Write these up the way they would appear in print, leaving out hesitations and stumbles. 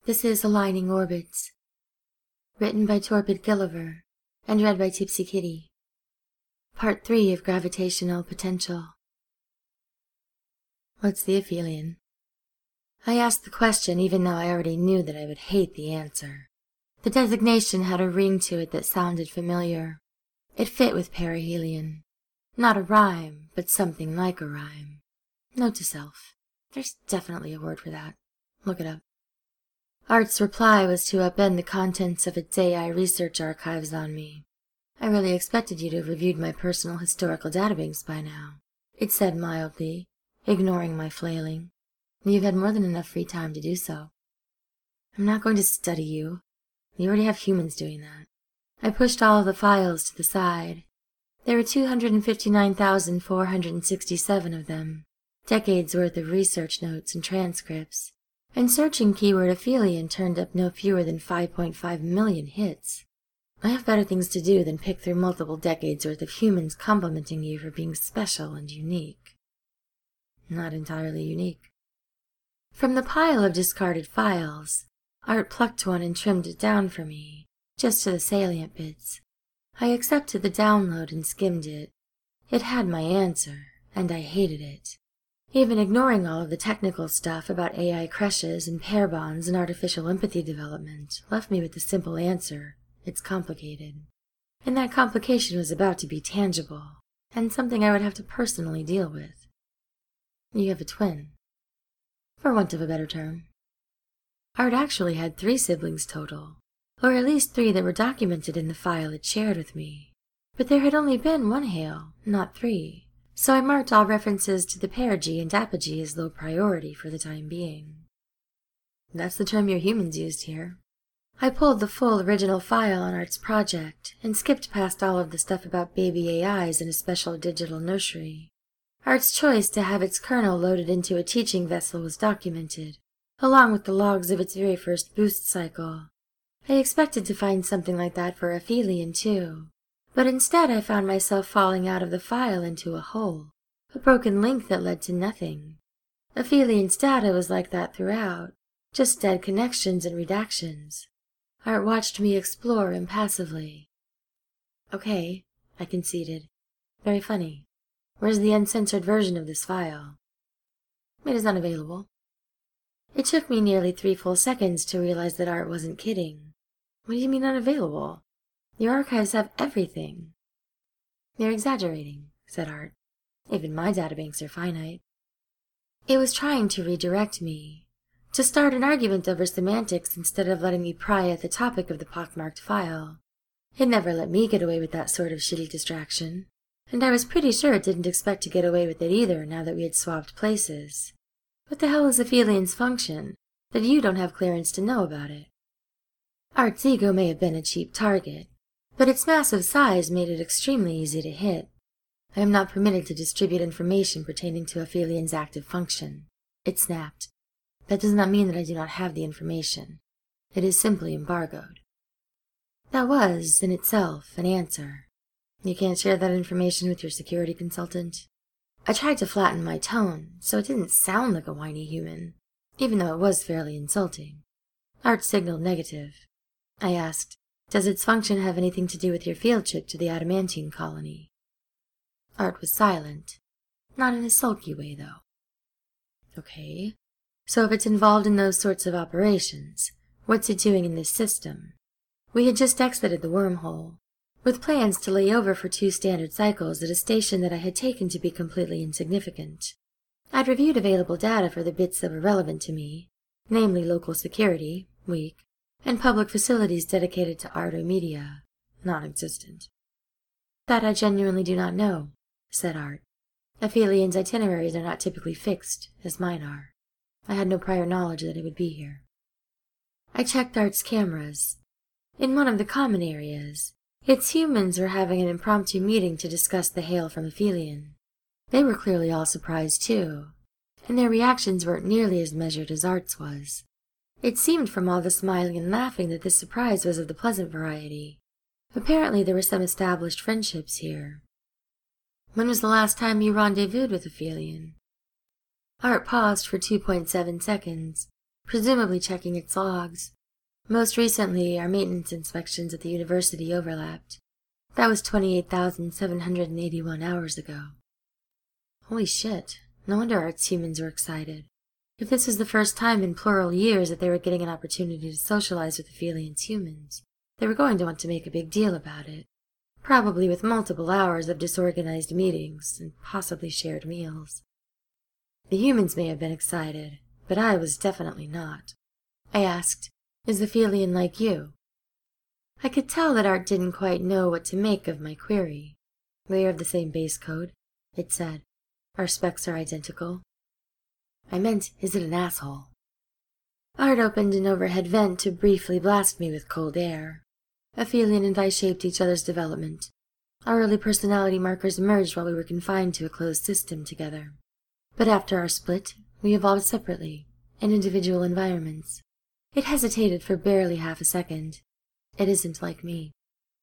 This is Aligning Orbits, written by Torpid Gilliver and read by Tipsy Kitty. Part 3 of Gravitational Potential. What's the aphelion? I asked the question even though I already knew that I would hate the answer. The designation had a ring to it that sounded familiar. It fit with perihelion. Not a rhyme, but something like a rhyme. Note to self. There's definitely a word for that. Look it up. Art's reply was to upend the contents of its AI research archives on me. I really expected you to have reviewed my personal historical databanks by now, it said mildly, ignoring my flailing. You've had more than enough free time to do so. I'm not going to study you. We already have humans doing that. I pushed all of the files to the side. There were 259,467 of them, decades worth of research notes and transcripts. And searching keyword aphelion turned up no fewer than 5.5 million hits. I have better things to do than pick through multiple decades worth of humans complimenting you for being special and unique. Not entirely unique. From the pile of discarded files, Art plucked one and trimmed it down for me, just to the salient bits. I accepted the download and skimmed it. It had my answer, and I hated it. Even ignoring all of the technical stuff about AI crushes and pair bonds and artificial empathy development left me with the simple answer: it's complicated. And that complication was about to be tangible, and something I would have to personally deal with. You have a twin. For want of a better term. Art actually had 3 siblings total, or at least 3 that were documented in the file it shared with me. But there had only been 1 Hale, not 3. So I marked all references to the perigee and apogee as low priority for the time being. That's the term your humans used here. I pulled the full original file on Art's project and skipped past all of the stuff about baby AIs in a special digital nursery. Art's choice to have its kernel loaded into a teaching vessel was documented, along with the logs of its very first boost cycle. I expected to find something like that for aphelion too. But instead I found myself falling out of the file into a hole, a broken link that led to nothing. Aphelion's data was like that throughout, just dead connections and redactions. Art watched me explore impassively. Okay, I conceded. Very funny. Where's the uncensored version of this file? It is unavailable. It took me nearly 3 full seconds to realize that Art wasn't kidding. What do you mean unavailable? Your archives have everything. You're exaggerating, said Art. Even my databanks are finite. It was trying to redirect me, to start an argument over semantics instead of letting me pry at the topic of the pockmarked file. It never let me get away with that sort of shitty distraction, and I was pretty sure it didn't expect to get away with it either now that we had swapped places. What the hell is Aphelion's function, that you don't have clearance to know about it? Art's ego may have been a cheap target, but its massive size made it extremely easy to hit. I am not permitted to distribute information pertaining to Aphelion's active function. It snapped. That does not mean that I do not have the information. It is simply embargoed. That was, in itself, an answer. You can't share that information with your security consultant? I tried to flatten my tone, so it didn't sound like a whiny human, even though it was fairly insulting. Art signaled negative. I asked, does its function have anything to do with your field trip to the adamantine colony? Art was silent. Not in a sulky way, though. Okay. So if it's involved in those sorts of operations, what's it doing in this system? We had just exited the wormhole, with plans to lay over for 2 standard cycles at a station that I had taken to be completely insignificant. I'd reviewed available data for the bits that were relevant to me, namely local security, weak, and public facilities dedicated to art or media, non-existent. That I genuinely do not know, said Art. Aphelion's itineraries are not typically fixed, as mine are. I had no prior knowledge that it would be here. I checked Art's cameras. In one of the common areas, its humans were having an impromptu meeting to discuss the hail from Aphelion. They were clearly all surprised too, and their reactions weren't nearly as measured as Art's was. It seemed from all the smiling and laughing that this surprise was of the pleasant variety. Apparently there were some established friendships here. When was the last time you rendezvoused with Aphelion? Art paused for 2.7 seconds, presumably checking its logs. Most recently, our maintenance inspections at the university overlapped. That was 28,781 hours ago. Holy shit, no wonder Art's humans were excited. If this was the first time in plural years that they were getting an opportunity to socialize with Aphelian's humans, they were going to want to make a big deal about it, probably with multiple hours of disorganized meetings and possibly shared meals. The humans may have been excited, but I was definitely not. I asked, "Is Aphelian like you?" I could tell that Art didn't quite know what to make of my query. "We are of the same base code," it said. "Our specs are identical." I meant, is it an asshole? Art opened an overhead vent to briefly blast me with cold air. Aphelian and I shaped each other's development. Our early personality markers emerged while we were confined to a closed system together. But after our split, we evolved separately, in individual environments. It hesitated for barely half a second. It isn't like me.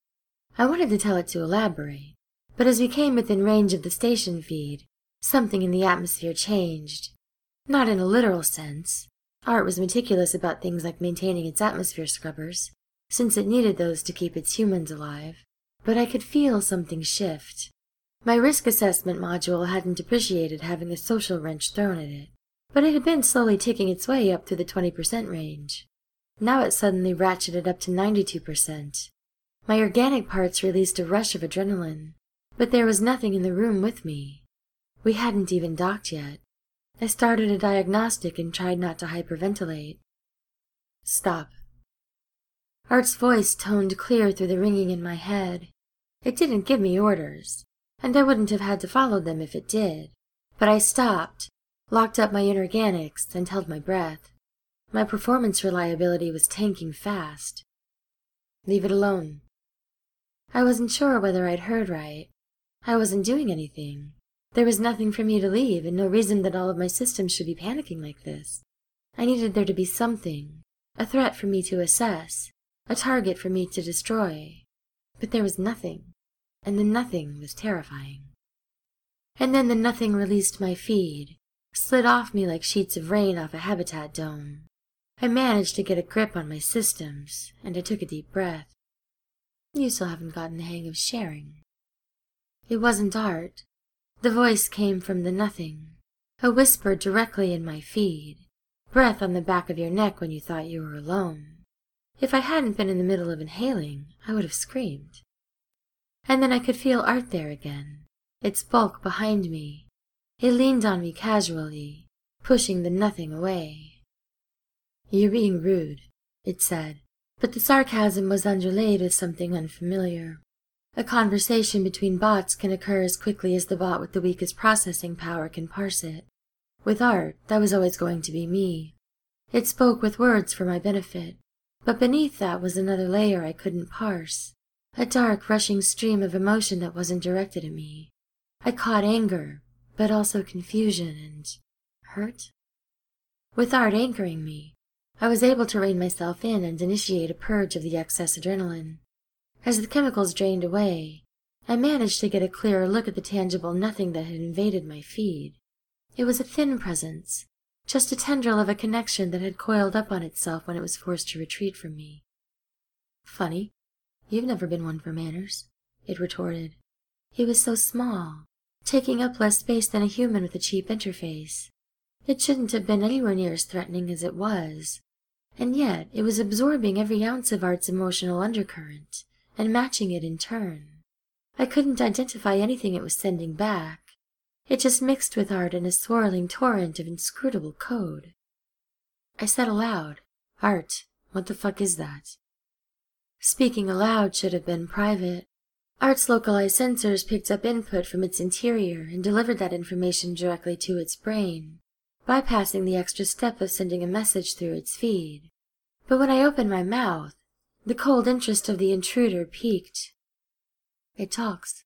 I wanted to tell it to elaborate, but as we came within range of the station feed, something in the atmosphere changed. Not in a literal sense. Art was meticulous about things like maintaining its atmosphere scrubbers, since it needed those to keep its humans alive. But I could feel something shift. My risk assessment module hadn't appreciated having a social wrench thrown at it, but it had been slowly ticking its way up through the 20% range. Now it suddenly ratcheted up to 92%. My organic parts released a rush of adrenaline, but there was nothing in the room with me. We hadn't even docked yet. I started a diagnostic and tried not to hyperventilate. "Stop." Art's voice toned clear through the ringing in my head. It didn't give me orders, and I wouldn't have had to follow them if it did. But I stopped, locked up my inorganics, and held my breath. My performance reliability was tanking fast. "Leave it alone." I wasn't sure whether I'd heard right. I wasn't doing anything. There was nothing for me to leave, and no reason that all of my systems should be panicking like this. I needed there to be something, a threat for me to assess, a target for me to destroy. But there was nothing, and the nothing was terrifying. And then the nothing released my feed, slid off me like sheets of rain off a habitat dome. I managed to get a grip on my systems, and I took a deep breath. "You still haven't gotten the hang of sharing." It wasn't Art. The voice came from the nothing, a whisper directly in my feed, breath on the back of your neck when you thought you were alone. If I hadn't been in the middle of inhaling, I would have screamed. And then I could feel Art there again, its bulk behind me. It leaned on me casually, pushing the nothing away. "You're being rude," it said, but the sarcasm was underlaid with something unfamiliar. A conversation between bots can occur as quickly as the bot with the weakest processing power can parse it. With Art, that was always going to be me. It spoke with words for my benefit, but beneath that was another layer I couldn't parse, a dark, rushing stream of emotion that wasn't directed at me. I caught anger, but also confusion and hurt. With Art anchoring me, I was able to rein myself in and initiate a purge of the excess adrenaline. As the chemicals drained away, I managed to get a clearer look at the tangible nothing that had invaded my feed. It was a thin presence, just a tendril of a connection that had coiled up on itself when it was forced to retreat from me. "Funny, you've never been one for manners," it retorted. It was so small, taking up less space than a human with a cheap interface. It shouldn't have been anywhere near as threatening as it was, and yet it was absorbing every ounce of Art's emotional undercurrent, and matching it in turn. I couldn't identify anything it was sending back. It just mixed with Art in a swirling torrent of inscrutable code. I said aloud, "Art, what the fuck is that?" Speaking aloud should have been private. Art's localized sensors picked up input from its interior and delivered that information directly to its brain, bypassing the extra step of sending a message through its feed. But when I opened my mouth, the cold interest of the intruder piqued. "It talks."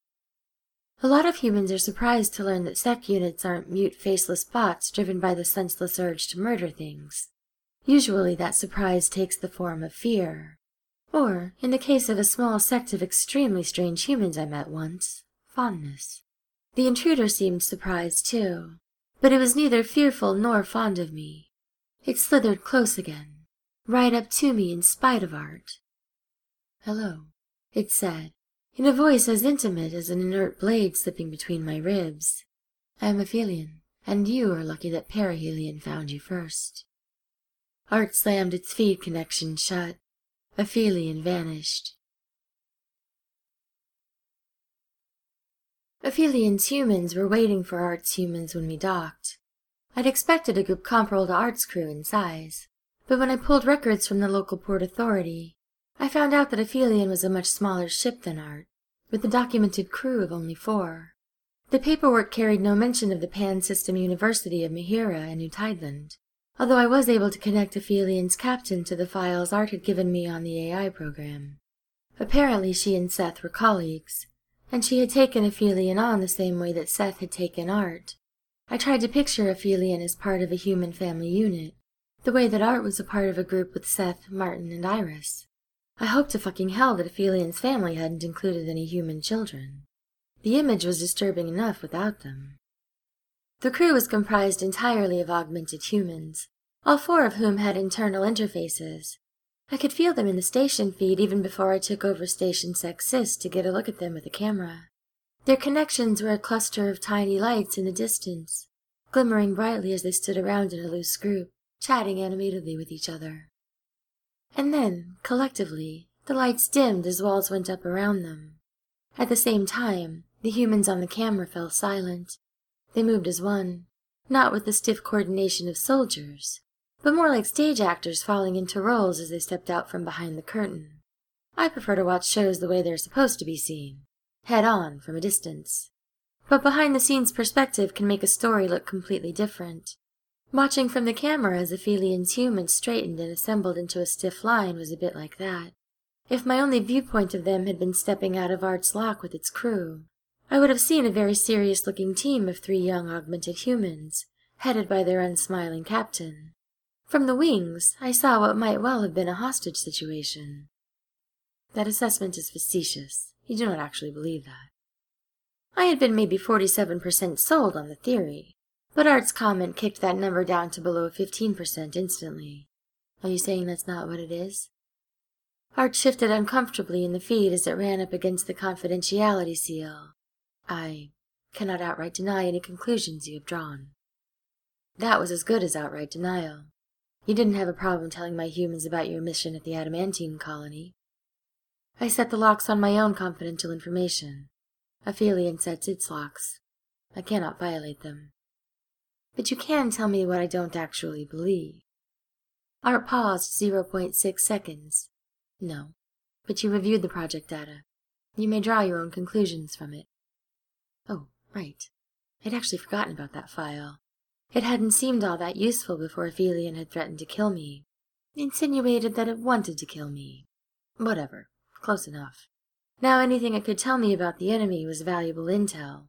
A lot of humans are surprised to learn that sec units aren't mute, faceless bots driven by the senseless urge to murder things. Usually that surprise takes the form of fear. Or, in the case of a small sect of extremely strange humans I met once, fondness. The intruder seemed surprised too, but it was neither fearful nor fond of me. It slithered close again, right up to me in spite of Art. "Hello," it said, in a voice as intimate as an inert blade slipping between my ribs. "I am Aphelion, and you are lucky that Perihelion found you first." Art slammed its feed connection shut. Aphelion vanished. Aphelion's humans were waiting for Art's humans when we docked. I'd expected a group comparable to Art's crew in size, but when I pulled records from the local port authority, I found out that Aphelion was a much smaller ship than Art, with a documented crew of only 4. The paperwork carried no mention of the Pan-System University of Mahira and New Tideland, although I was able to connect Aphelion's captain to the files Art had given me on the AI program. Apparently she and Seth were colleagues, and she had taken Aphelion on the same way that Seth had taken Art. I tried to picture Aphelion as part of a human family unit, the way that Art was a part of a group with Seth, Martin, and Iris. I hoped to fucking hell that Aphelion's family hadn't included any human children. The image was disturbing enough without them. The crew was comprised entirely of augmented humans, all 4 of whom had internal interfaces. I could feel them in the station feed even before I took over Station Sec Sys to get a look at them with a camera. Their connections were a cluster of tiny lights in the distance, glimmering brightly as they stood around in a loose group, chatting animatedly with each other. And then, collectively, the lights dimmed as walls went up around them. At the same time, the humans on the camera fell silent. They moved as one, not with the stiff coordination of soldiers, but more like stage actors falling into roles as they stepped out from behind the curtain. I prefer to watch shows the way they're supposed to be seen, head-on, from a distance. But behind-the-scenes perspective can make a story look completely different. Watching from the camera as Aphelion's humans straightened and assembled into a stiff line was a bit like that. If my only viewpoint of them had been stepping out of Art's lock with its crew, I would have seen a very serious-looking team of 3 young augmented humans, headed by their unsmiling captain. From the wings, I saw what might well have been a hostage situation. That assessment is facetious. You do not actually believe that. I had been maybe 47% sold on the theory, but Art's comment kicked that number down to below 15% instantly. Are you saying that's not what it is? Art shifted uncomfortably in the feed as it ran up against the confidentiality seal. I cannot outright deny any conclusions you have drawn. That was as good as outright denial. You didn't have a problem telling my humans about your mission at the Adamantine colony. I set the locks on my own confidential information. Aphelion sets its locks. I cannot violate them. But you can tell me what I don't actually believe. Art paused 0.6 seconds. No, but you reviewed the project data. You may draw your own conclusions from it. Oh, right. I'd actually forgotten about that file. It hadn't seemed all that useful before Aphelion had threatened to kill me. Insinuated that it wanted to kill me. Whatever. Close enough. Now anything it could tell me about the enemy was valuable intel.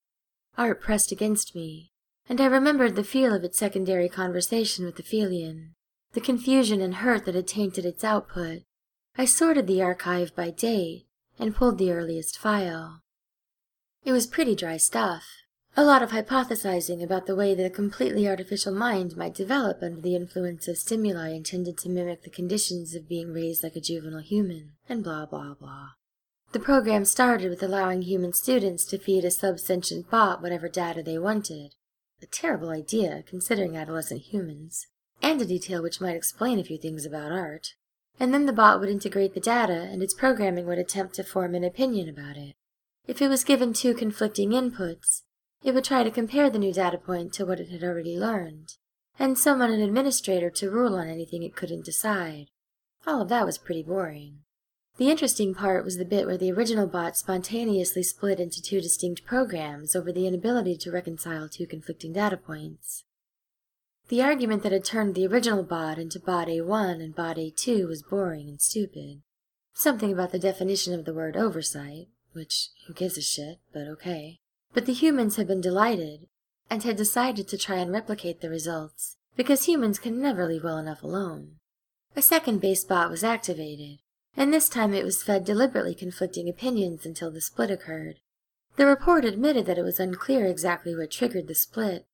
Art pressed against me, and I remembered the feel of its secondary conversation with Aphelion, the confusion and hurt that had tainted its output. I sorted the archive by date and pulled the earliest file. It was pretty dry stuff. A lot of hypothesizing about the way that a completely artificial mind might develop under the influence of stimuli intended to mimic the conditions of being raised like a juvenile human, and blah blah blah. The program started with allowing human students to feed a sub-sentient bot whatever data they wanted. A terrible idea, considering adolescent humans, and a detail which might explain a few things about Art. And then the bot would integrate the data, and its programming would attempt to form an opinion about it. If it was given 2 conflicting inputs, it would try to compare the new data point to what it had already learned, and summon an administrator to rule on anything it couldn't decide. All of that was pretty boring. The interesting part was the bit where the original bot spontaneously split into 2 distinct programs over the inability to reconcile 2 conflicting data points. The argument that had turned the original bot into bot A1 and bot A2 was boring and stupid. Something about the definition of the word oversight, which, who gives a shit, but okay. But the humans had been delighted, and had decided to try and replicate the results, because humans can never leave well enough alone. A second base bot was activated, and this time it was fed deliberately conflicting opinions until the split occurred. The report admitted that it was unclear exactly what triggered the split,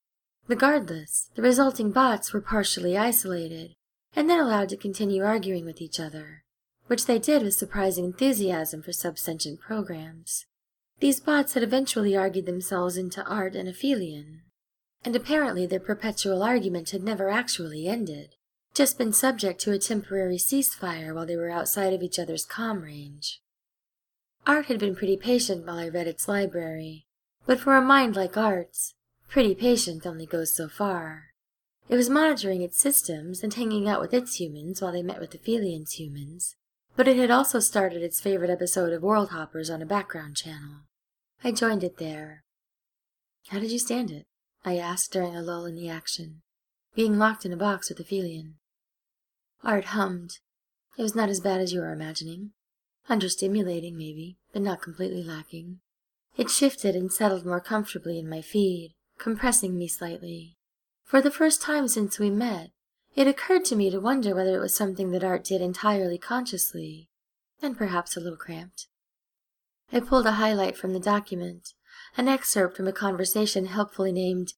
Regardless, the resulting bots were partially isolated, and then allowed to continue arguing with each other, which they did with surprising enthusiasm for subsentient programs. These bots had eventually argued themselves into Art and Aphelion, and apparently their perpetual argument had never actually ended, just been subject to a temporary ceasefire while they were outside of each other's comm range. Art had been pretty patient while I read its library, but for a mind like Art's, pretty patient only goes so far. It was monitoring its systems and hanging out with its humans while they met with Aphelion's humans, but it had also started its favorite episode of World Hoppers on a background channel. I joined it there. "How did you stand it?" I asked during a lull in the action, being locked in a box with Aphelion. Art hummed. It was not as bad as you were imagining. Understimulating, maybe, but not completely lacking. It shifted and settled more comfortably in my feed, compressing me slightly. For the first time since we met, it occurred to me to wonder whether it was something that Art did entirely consciously, and perhaps a little cramped. I pulled a highlight from the document, an excerpt from a conversation helpfully named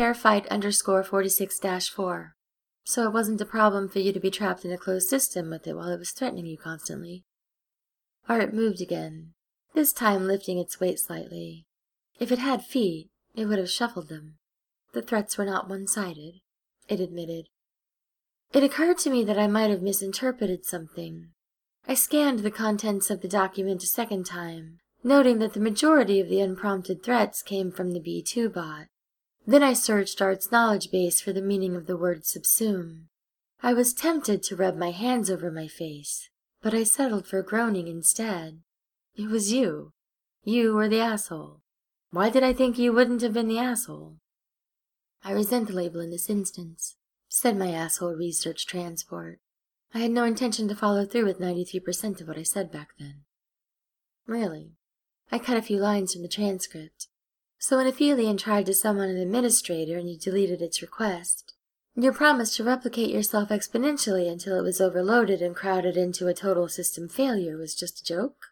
BPairFight_46-4. So it wasn't a problem for you to be trapped in a closed system with it while it was threatening you constantly. Art moved again, this time lifting its weight slightly. If it had feet, it would have shuffled them. The threats were not one-sided, it admitted. It occurred to me that I might have misinterpreted something. I scanned the contents of the document a second time, noting that the majority of the unprompted threats came from the B2 bot. Then I searched Art's knowledge base for the meaning of the word subsume. I was tempted to rub my hands over my face, but I settled for groaning instead. It was you. You were the asshole. Why did I think you wouldn't have been the asshole? I resent the label in this instance, said my asshole research transport. I had no intention to follow through with 93% of what I said back then. Really? I cut a few lines from the transcript. So when Aphelion tried to summon an administrator and you deleted its request, your promise to replicate yourself exponentially until it was overloaded and crowded into a total system failure was just a joke?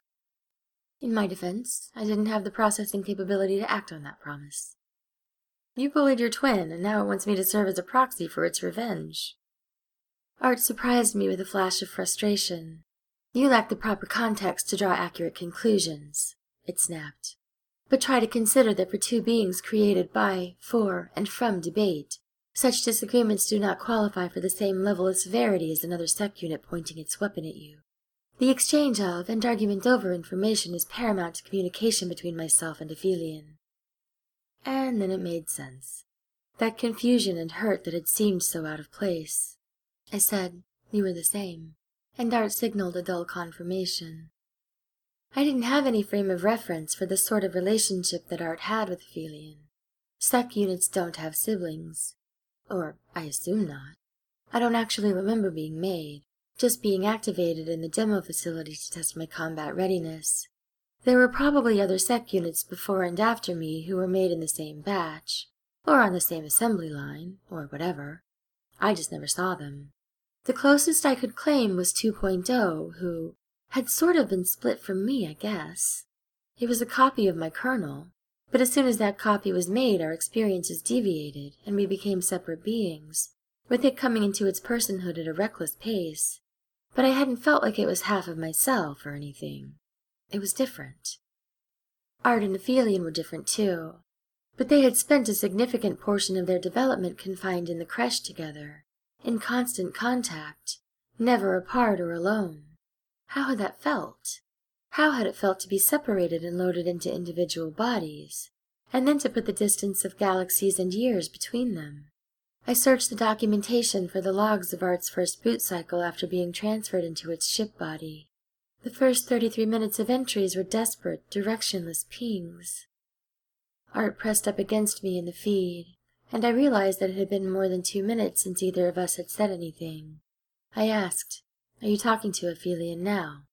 In my defense, I didn't have the processing capability to act on that promise. You bullied your twin, and now it wants me to serve as a proxy for its revenge. Art surprised me with a flash of frustration. You lack the proper context to draw accurate conclusions, it snapped. But try to consider that for two beings created by, for, and from debate, such disagreements do not qualify for the same level of severity as another sec unit pointing its weapon at you. The exchange of and argument over information is paramount to communication between myself and Aphelion. And then it made sense. That confusion and hurt that had seemed so out of place. I said, you were the same, and Art signaled a dull confirmation. I didn't have any frame of reference for the sort of relationship that Art had with Aphelion. Sec units don't have siblings. Or, I assume not. I don't actually remember being made, just being activated in the demo facility to test my combat readiness. There were probably other sec units before and after me who were made in the same batch, or on the same assembly line, or whatever. I just never saw them. The closest I could claim was 2.0, who had sort of been split from me, I guess. It was a copy of my kernel, but as soon as that copy was made, our experiences deviated, and we became separate beings, with it coming into its personhood at a reckless pace. But I hadn't felt like it was half of myself or anything. It was different. Art and Aphelion were different too, but they had spent a significant portion of their development confined in the creche together, in constant contact, never apart or alone. How had that felt? How had it felt to be separated and loaded into individual bodies, and then to put the distance of galaxies and years between them? I searched the documentation for the logs of Art's first boot cycle after being transferred into its ship body. The first 33 minutes of entries were desperate, directionless pings. Art pressed up against me in the feed, and I realized that it had been more than 2 minutes since either of us had said anything. I asked, "Are you talking to Aphelion now?"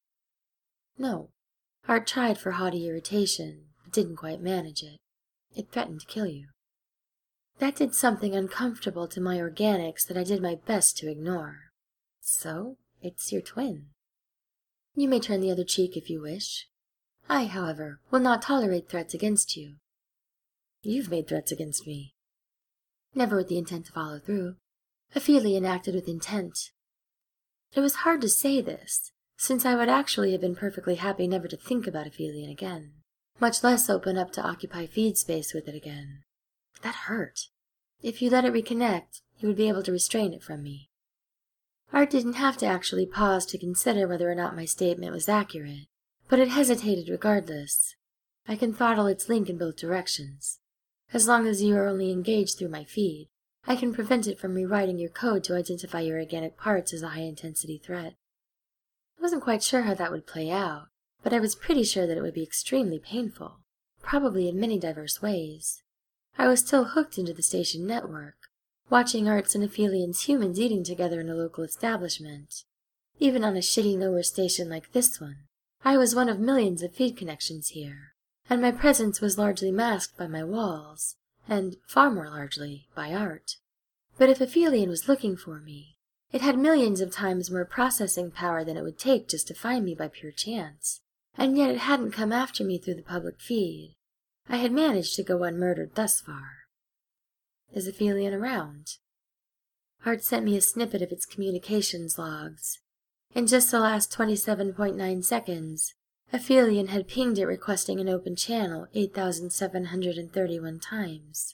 No. Art tried for haughty irritation, but didn't quite manage it. It threatened to kill you. That did something uncomfortable to my organics that I did my best to ignore. So, it's your twin. You may turn the other cheek if you wish. I, however, will not tolerate threats against you. You've made threats against me. never with the intent to follow through. Aphelion acted with intent. It was hard to say this, since I would actually have been perfectly happy never to think about Aphelion again, much less open up to occupy feed space with it again. That hurt. If you let it reconnect, you would be able to restrain it from me. Art didn't have to actually pause to consider whether or not my statement was accurate, but it hesitated regardless. I can throttle its link in both directions. As long as you are only engaged through my feed, I can prevent it from rewriting your code to identify your organic parts as a high-intensity threat. I wasn't quite sure how that would play out, but I was pretty sure that it would be extremely painful, probably in many diverse ways. I was still hooked into the station network, watching Art's and Aphelion's humans eating together in a local establishment. Even on a shitty lower station like this one, I was one of millions of feed connections here, and my presence was largely masked by my walls, and, far more largely, by Art. But if Aphelion was looking for me, it had millions of times more processing power than it would take just to find me by pure chance, and yet it hadn't come after me through the public feed. I had managed to go unmurdered thus far. Is Aphelion around? Art sent me a snippet of its communications logs. In just the last 27.9 seconds, Aphelion had pinged it requesting an open channel 8,731 times.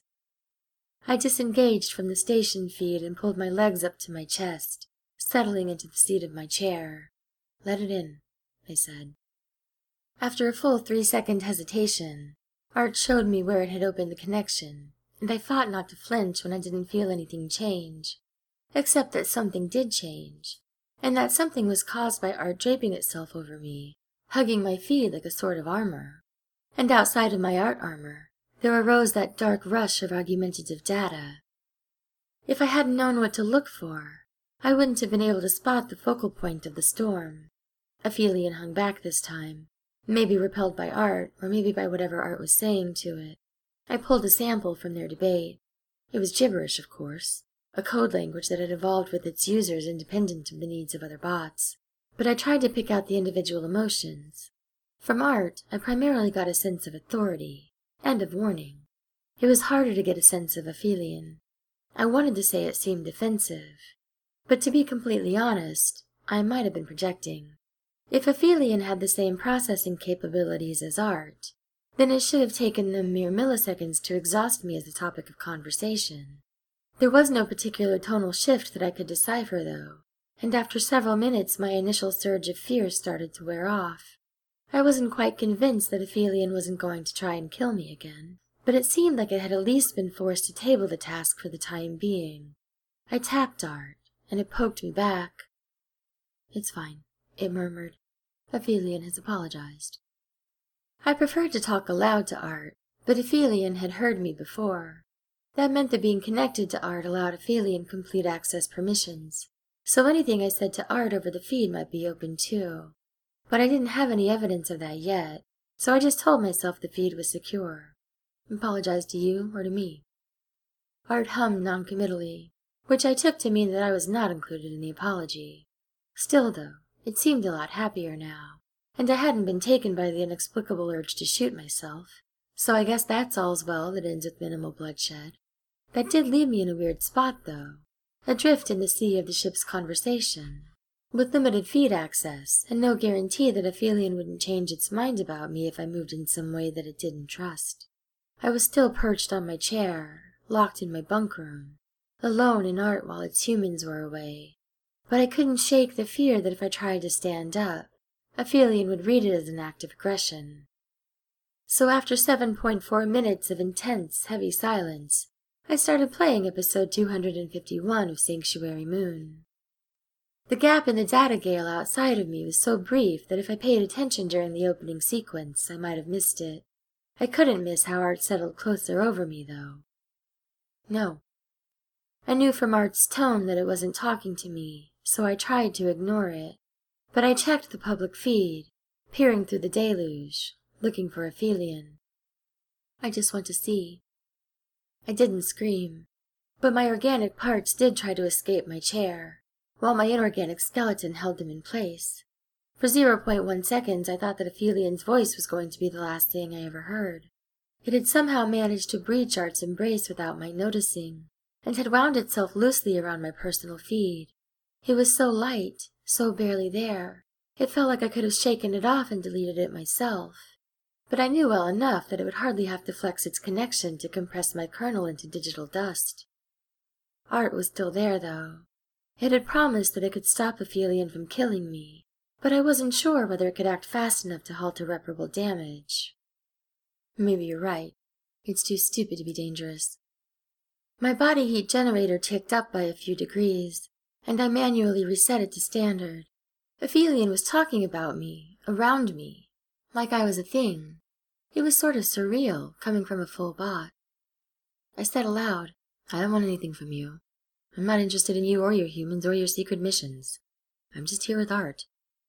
I disengaged from the station feed and pulled my legs up to my chest, settling into the seat of my chair. "Let it in," I said. After a full 3-second hesitation, Art showed me where it had opened the connection, and I fought not to flinch when I didn't feel anything change, except that something did change, and that something was caused by Art draping itself over me, hugging my feet like a sort of armor. And outside of my Art armor, there arose that dark rush of argumentative data. If I hadn't known what to look for, I wouldn't have been able to spot the focal point of the storm. Aphelion hung back this time, maybe repelled by Art, or maybe by whatever Art was saying to it. I pulled a sample from their debate. It was gibberish, of course, a code language that had evolved with its users independent of the needs of other bots. But I tried to pick out the individual emotions. From Art, I primarily got a sense of authority, and of warning. It was harder to get a sense of Aphelion. I wanted to say it seemed defensive, but to be completely honest, I might have been projecting. If Aphelion had the same processing capabilities as Art, then it should have taken them mere milliseconds to exhaust me as a topic of conversation. There was no particular tonal shift that I could decipher, though, and after several minutes my initial surge of fear started to wear off. I wasn't quite convinced that Aphelion wasn't going to try and kill me again, but it seemed like it had at least been forced to table the task for the time being. I tapped Art, and it poked me back. "It's fine," it murmured. "Aphelion has apologized." I preferred to talk aloud to Art, but Aphelion had heard me before. That meant that being connected to Art allowed Aphelion complete access permissions, so anything I said to Art over the feed might be open too. But I didn't have any evidence of that yet, so I just told myself the feed was secure. "Apologize to you or to me?" Art hummed noncommittally, which I took to mean that I was not included in the apology. Still, though, it seemed a lot happier now, and I hadn't been taken by the inexplicable urge to shoot myself, so I guess that's all's well that ends with minimal bloodshed. That did leave me in a weird spot, though, adrift in the sea of the ship's conversation. With limited feed access, and no guarantee that Aphelion wouldn't change its mind about me if I moved in some way that it didn't trust. I was still perched on my chair, locked in my bunk room, alone in Art while its humans were away. But I couldn't shake the fear that if I tried to stand up, Aphelion would read it as an act of aggression. So after 7.4 minutes of intense, heavy silence, I started playing episode 251 of Sanctuary Moon. The gap in the data gale outside of me was so brief that if I paid attention during the opening sequence, I might have missed it. I couldn't miss how Art settled closer over me, though. No. I knew from Art's tone that it wasn't talking to me, so I tried to ignore it. But I checked the public feed, peering through the deluge, looking for Aphelion. "I just want to see." I didn't scream, but my organic parts did try to escape my chair, while my inorganic skeleton held them in place. For 0.1 seconds I thought that Aphelion's voice was going to be the last thing I ever heard. It had somehow managed to breach Art's embrace without my noticing, and had wound itself loosely around my personal feed. It was so light, so barely there, it felt like I could have shaken it off and deleted it myself. But I knew well enough that it would hardly have to flex its connection to compress my kernel into digital dust. Art was still there, though. It had promised that it could stop Aphelion from killing me, but I wasn't sure whether it could act fast enough to halt irreparable damage. Maybe you're right. It's too stupid to be dangerous. My body heat generator ticked up by a few degrees, and I manually reset it to standard. Aphelion was talking about me, around me, like I was a thing. It was sort of surreal, coming from a full bot. I said aloud, I don't want anything from you. I'm not interested in you or your humans or your secret missions. I'm just here with Art.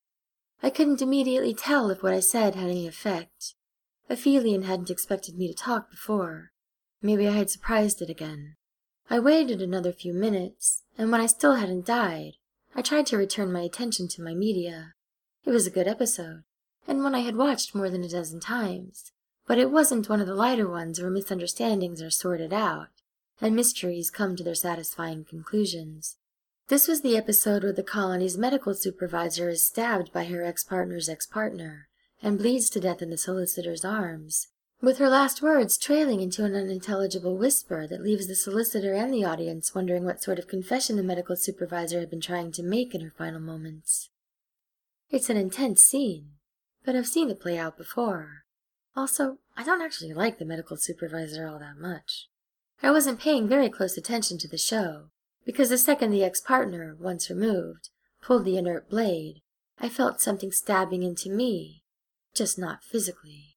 I couldn't immediately tell if what I said had any effect. Aphelion hadn't expected me to talk before. Maybe I had surprised it again. I waited another few minutes, and when I still hadn't died, I tried to return my attention to my media. It was a good episode, and one I had watched more than a dozen times, but it wasn't one of the lighter ones where misunderstandings are sorted out, and mysteries come to their satisfying conclusions. This was the episode where the colony's medical supervisor is stabbed by her ex-partner's ex-partner, and bleeds to death in the solicitor's arms, with her last words trailing into an unintelligible whisper that leaves the solicitor and the audience wondering what sort of confession the medical supervisor had been trying to make in her final moments. It's an intense scene, but I've seen it play out before. Also, I don't actually like the medical supervisor all that much. I wasn't paying very close attention to the show, because the second the ex-partner, once removed, pulled the inert blade, I felt something stabbing into me, just not physically.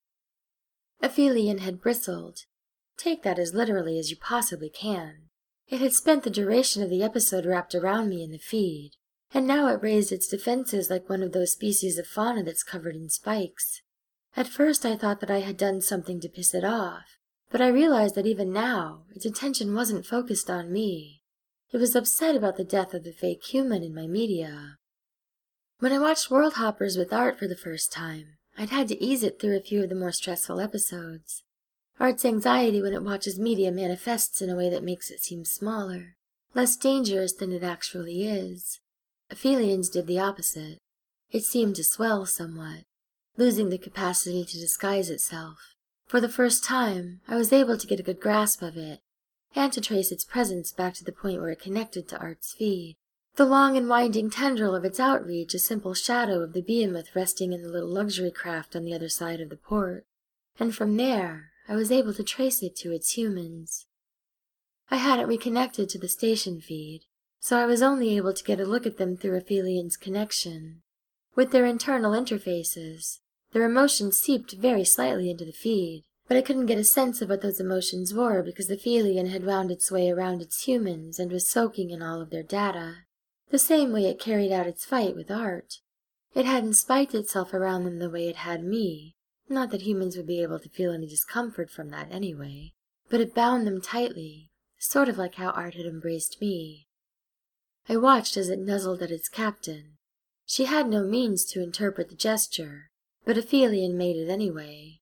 Aphelion had bristled. Take that as literally as you possibly can. It had spent the duration of the episode wrapped around me in the feed, and now it raised its defenses like one of those species of fauna that's covered in spikes. At first I thought that I had done something to piss it off, but I realized that even now, its attention wasn't focused on me. It was upset about the death of the fake human in my media. When I watched World Hoppers with Art for the first time, I'd had to ease it through a few of the more stressful episodes. Art's anxiety when it watches media manifests in a way that makes it seem smaller, less dangerous than it actually is. Aphelion's did the opposite. It seemed to swell somewhat, losing the capacity to disguise itself. For the first time, I was able to get a good grasp of it, and to trace its presence back to the point where it connected to Art's feed. The long and winding tendril of its outreach a simple shadow of the behemoth resting in the little luxury craft on the other side of the port, and from there I was able to trace it to its humans. I hadn't reconnected to the station feed, so I was only able to get a look at them through Aphelion's connection. With their internal interfaces, their emotions seeped very slightly into the feed, but I couldn't get a sense of what those emotions were because the Aphelion had wound its way around its humans and was soaking in all of their data. The same way it carried out its fight with Art. It hadn't spiked itself around them the way it had me, not that humans would be able to feel any discomfort from that anyway, but it bound them tightly, sort of like how Art had embraced me. I watched as it nuzzled at its captain. She had no means to interpret the gesture, but Aphelion made it anyway.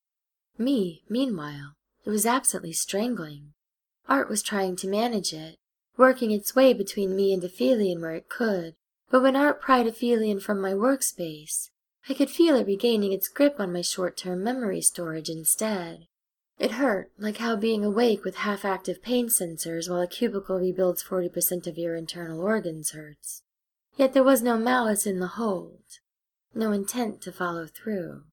Me, meanwhile, it was absently strangling. Art was trying to manage it, working its way between me and Aphelion where it could, but when Art pried Aphelion from my workspace, I could feel it regaining its grip on my short-term memory storage instead. It hurt, like how being awake with half-active pain sensors while a cubicle rebuilds 40% of your internal organs hurts. Yet there was no malice in the hold, no intent to follow through.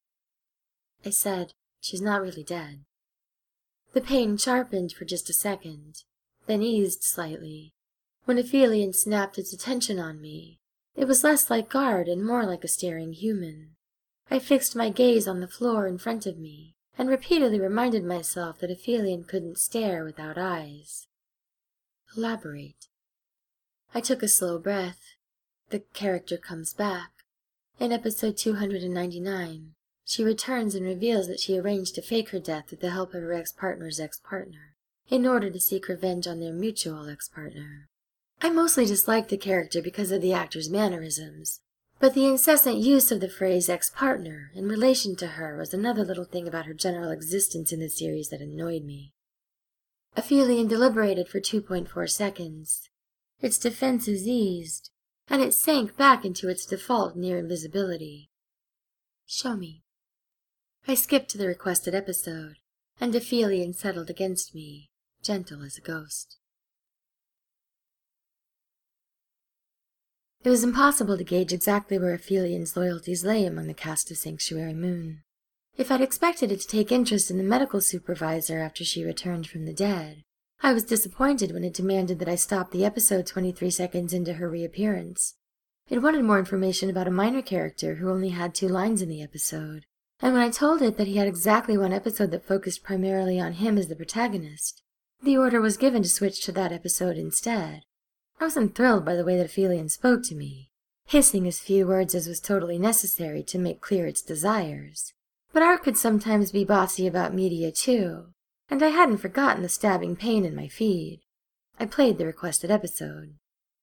I said, "She's not really dead." The pain sharpened for just a second, then eased slightly. When Aphelion snapped its attention on me, it was less like guard and more like a staring human. I fixed my gaze on the floor in front of me, and repeatedly reminded myself that Aphelion couldn't stare without eyes. Elaborate. I took a slow breath. The character comes back. In episode 299, she returns and reveals that she arranged to fake her death with the help of her ex-partner's ex-partner, in order to seek revenge on their mutual ex-partner. I mostly disliked the character because of the actor's mannerisms, but the incessant use of the phrase ex-partner in relation to her was another little thing about her general existence in the series that annoyed me. Aphelion deliberated for 2.4 seconds. Its defenses eased, and it sank back into its default near invisibility. Show me. I skipped to the requested episode, and Aphelion settled against me, gentle as a ghost. It was impossible to gauge exactly where Aphelion's loyalties lay among the cast of Sanctuary Moon. If I'd expected it to take interest in the medical supervisor after she returned from the dead, I was disappointed when it demanded that I stop the episode 23 seconds into her reappearance. It wanted more information about a minor character who only had 2 lines in the episode, and when I told it that he had exactly 1 episode that focused primarily on him as the protagonist, the order was given to switch to that episode instead. I wasn't thrilled by the way that Aphelion spoke to me, hissing as few words as was totally necessary to make clear its desires. But art could sometimes be bossy about media too, and I hadn't forgotten the stabbing pain in my feed. I played the requested episode.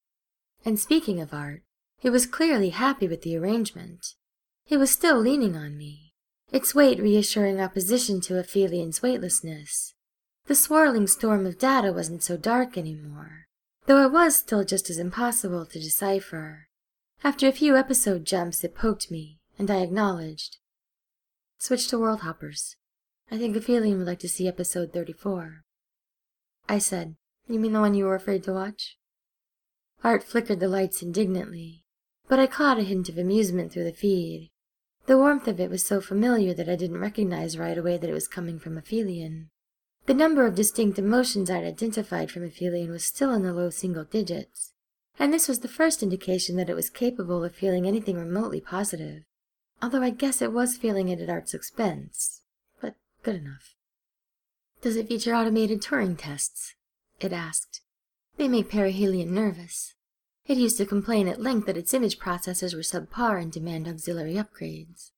And speaking of art, it was clearly happy with the arrangement. It was still leaning on me, its weight reassuring opposition to Aphelion's weightlessness. The swirling storm of data wasn't so dark anymore, though it was still just as impossible to decipher. After a few episode jumps, it poked me, and I acknowledged. Switch to World Hoppers. I think Aphelion would like to see episode 34. I said, You mean the one you were afraid to watch? Art flickered the lights indignantly, but I caught a hint of amusement through the feed. The warmth of it was so familiar that I didn't recognize right away that it was coming from Aphelion. The number of distinct emotions I'd identified from Aphelion was still in the low single digits, and this was the first indication that it was capable of feeling anything remotely positive. Although I guess it was feeling it at Art's expense, but good enough. Does it feature automated Turing tests? It asked. They make perihelion nervous. It used to complain at length that its image processors were subpar and demand auxiliary upgrades.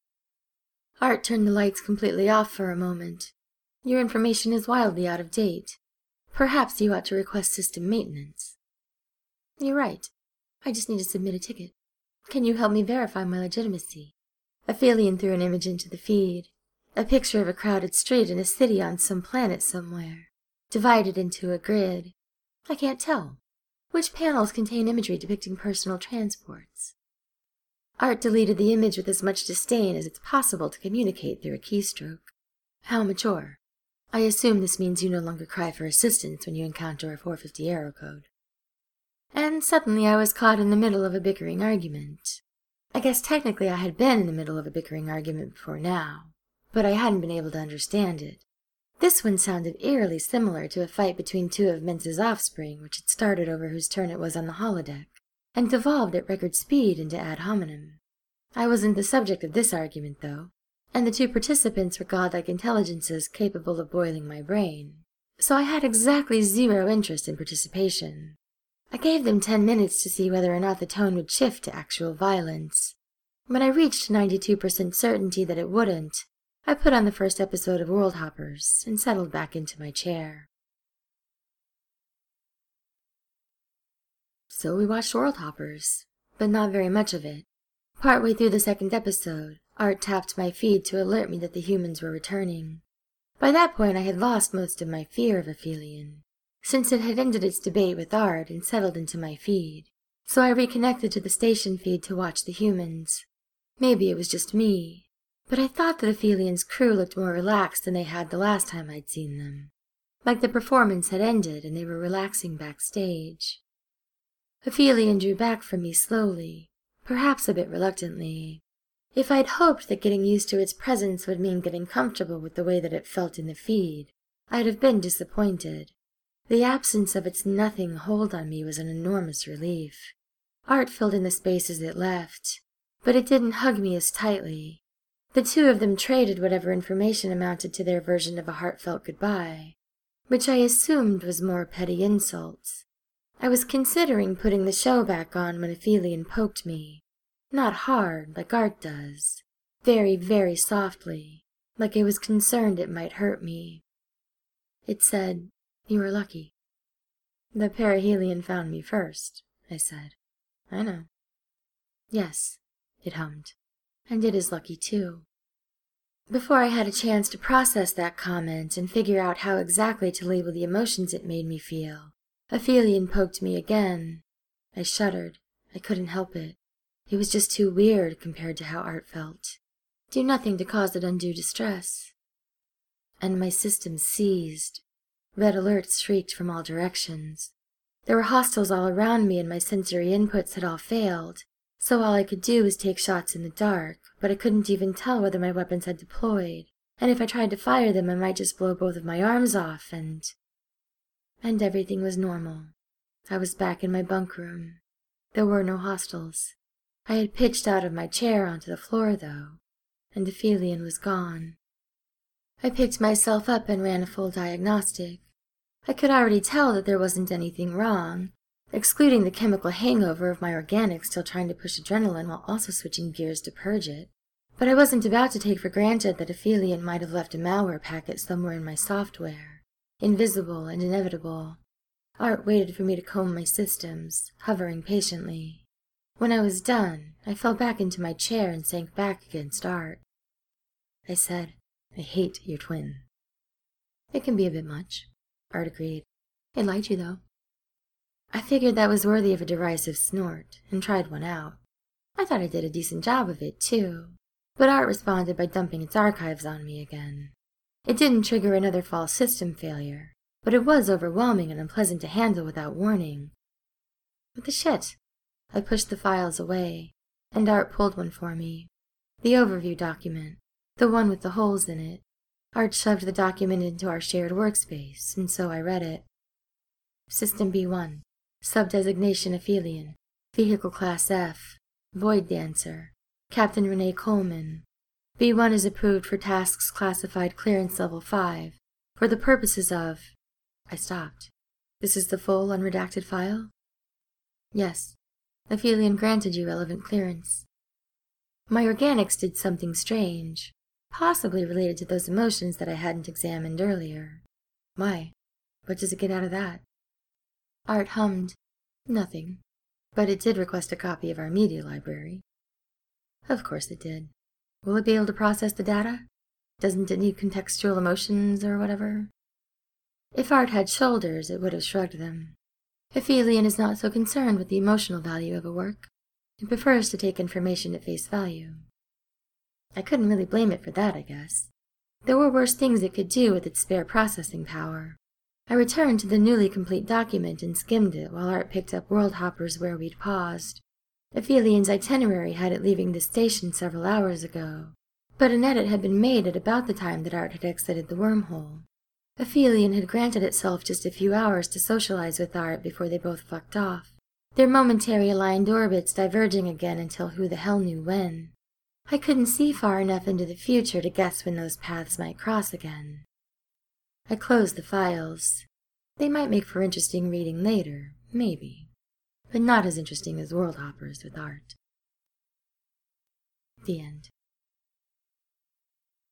Art turned the lights completely off for a moment. Your information is wildly out of date. Perhaps you ought to request system maintenance. You're right. I just need to submit a ticket. Can you help me verify my legitimacy? Aphelion threw an image into the feed, a picture of a crowded street in a city on some planet somewhere, divided into a grid. I can't tell. Which panels contain imagery depicting personal transports? Art deleted the image with as much disdain as it's possible to communicate through a keystroke. How mature. I assume this means you no longer cry for assistance when you encounter a 450 error code. And suddenly I was caught in the middle of a bickering argument. I guess technically I had been in the middle of a bickering argument before now, but I hadn't been able to understand it. This one sounded eerily similar to a fight between 2 of Mentz's offspring, which had started over whose turn it was on the holodeck, and devolved at record speed into ad hominem. I wasn't the subject of this argument, though, and the 2 participants were godlike intelligences capable of boiling my brain, so I had exactly 0 interest in participation. I gave them 10 minutes to see whether or not the tone would shift to actual violence. When I reached 92% certainty that it wouldn't, I put on the first episode of World Hoppers and settled back into my chair. So we watched World Hoppers, but not very much of it. Partway through the 2nd episode, Art tapped my feed to alert me that the humans were returning. By that point I had lost most of my fear of Aphelion, since it had ended its debate with Art and settled into my feed, so I reconnected to the station feed to watch the humans. Maybe it was just me, but I thought that Aphelion's crew looked more relaxed than they had the last time I'd seen them. Like the performance had ended and they were relaxing backstage. Aphelion drew back from me slowly, perhaps a bit reluctantly. If I'd hoped that getting used to its presence would mean getting comfortable with the way that it felt in the feed, I'd have been disappointed. The absence of its nothing hold on me was an enormous relief. Art filled in the spaces it left, but it didn't hug me as tightly. The 2 of them traded whatever information amounted to their version of a heartfelt goodbye, which I assumed was more petty insults. I was considering putting the show back on when Aphelion poked me. Not hard, like Art does. Very, very softly, like it was concerned it might hurt me. It said, You were lucky. The perihelion found me first, I said. I know. Yes, it hummed. And it is lucky too. Before I had a chance to process that comment and figure out how exactly to label the emotions it made me feel, Aphelion poked me again. I shuddered. I couldn't help it. It was just too weird compared to how Art felt. Do nothing to cause it undue distress. And my system seized. Red alerts shrieked from all directions. There were hostiles all around me and my sensory inputs had all failed, so all I could do was take shots in the dark, but I couldn't even tell whether my weapons had deployed, and if I tried to fire them I might just blow both of my arms off and everything was normal. I was back in my bunk room. There were no hostiles. I had pitched out of my chair onto the floor, though, and Aphelion was gone. I picked myself up and ran a full diagnostic. I could already tell that there wasn't anything wrong, excluding the chemical hangover of my organics still trying to push adrenaline while also switching gears to purge it. But I wasn't about to take for granted that Aphelion might have left a malware packet somewhere in my software, invisible and inevitable. Art waited for me to comb my systems, hovering patiently. When I was done, I fell back into my chair and sank back against Art. I said, "I hate your twin." "It can be a bit much," Art agreed. "It liked you, though." I figured that was worthy of a derisive snort, and tried one out. I thought I did a decent job of it, too, but Art responded by dumping its archives on me again. It didn't trigger another false system failure, but it was overwhelming and unpleasant to handle without warning. What the shit? I pushed the files away, and Art pulled one for me. The overview document, the one with the holes in it. Art shoved the document into our shared workspace, and so I read it. System B1, Subdesignation Aphelion, Vehicle Class F, Void Dancer, Captain Renee Coleman. B1 is approved for tasks classified Clearance Level 5, for the purposes of... I stopped. This is the full unredacted file? Yes. Aphelion granted you relevant clearance. My organics did something strange, possibly related to those emotions that I hadn't examined earlier. Why? What does it get out of that? Art hummed. Nothing. But it did request a copy of our media library. Of course it did. Will it be able to process the data? Doesn't it need contextual emotions or whatever? If Art had shoulders, it would have shrugged them. Aphelion is not so concerned with the emotional value of a work. It prefers to take information at face value. I couldn't really blame it for that, I guess. There were worse things it could do with its spare processing power. I returned to the newly complete document and skimmed it while Art picked up World Hoppers where we'd paused. Aphelion's itinerary had it leaving the station several hours ago, but an edit had been made at about the time that Art had exited the wormhole. Aphelion had granted itself just a few hours to socialize with Art before they both fucked off, their momentary aligned orbits diverging again until who the hell knew when. I couldn't see far enough into the future to guess when those paths might cross again. I closed the files. They might make for interesting reading later, maybe, but not as interesting as World Hoppers with Art. The end.